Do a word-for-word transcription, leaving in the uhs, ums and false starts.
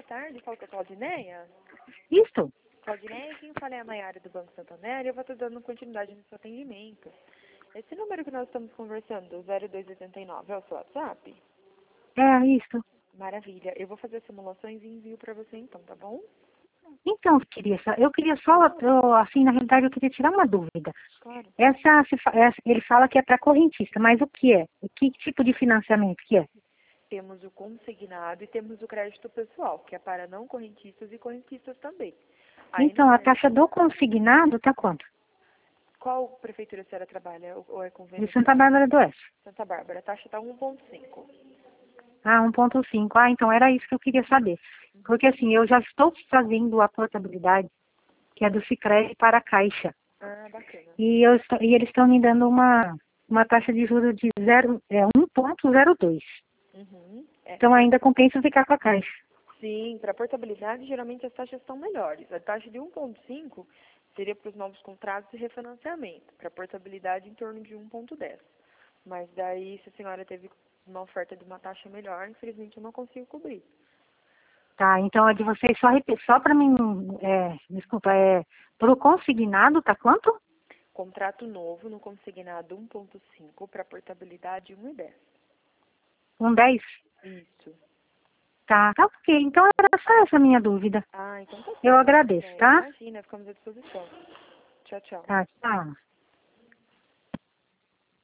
tarde, fala com a Claudineia. Isso? Claudineia, quem fala é a Maiara do Banco Santander, e eu vou estar dando continuidade no seu atendimento. Esse número que nós estamos conversando, zero dois oito nove, é o seu WhatsApp? É, isso. Maravilha. Eu vou fazer simulações e envio para você então, tá bom? Então, eu queria, só- eu queria só, eu, assim, na realidade, eu queria tirar uma dúvida. Claro. Essa, se fa- essa- ele fala que é para correntista, mas o que é? Que tipo de financiamento que é? Temos o consignado e temos o crédito pessoal, que é para não correntistas e correntistas também. Aí Então, no a crédito, taxa do consignado tá quanto? qual prefeitura a senhora trabalha? Ou ou é convênio De com Santa Bárbara do Oeste. Santa Bárbara? A taxa está um ponto cinco. Ah, um ponto cinco. Ah, então era isso que eu queria saber. Porque assim, eu já estou fazendo a portabilidade, que é do Sicredi para a Caixa. Ah, bacana. E, eu estou- e eles estão me dando uma, uma taxa de juros de zero, é, um ponto zero dois. Uhum. É, Então ainda compensa ficar com a Caixa. sim, para portabilidade, geralmente as taxas são melhores. A taxa de um ponto cinco seria para os novos contratos e refinanciamento. Para portabilidade, em torno de um ponto dez. Mas daí, se a senhora teve uma oferta de uma taxa melhor, infelizmente eu não consigo cobrir. Tá, então a de vocês só, repe- só para mim, é, desculpa, é pro consignado tá quanto? Contrato novo no consignado um ponto cinco, para portabilidade um e dez. Um dez? Isso. Tá, tá ok. Então era só essa a minha dúvida. Ah, então tá Eu certo. agradeço, Né? tá? Imagina, ficamos à disposição. Tchau, tchau. Tá, tchau.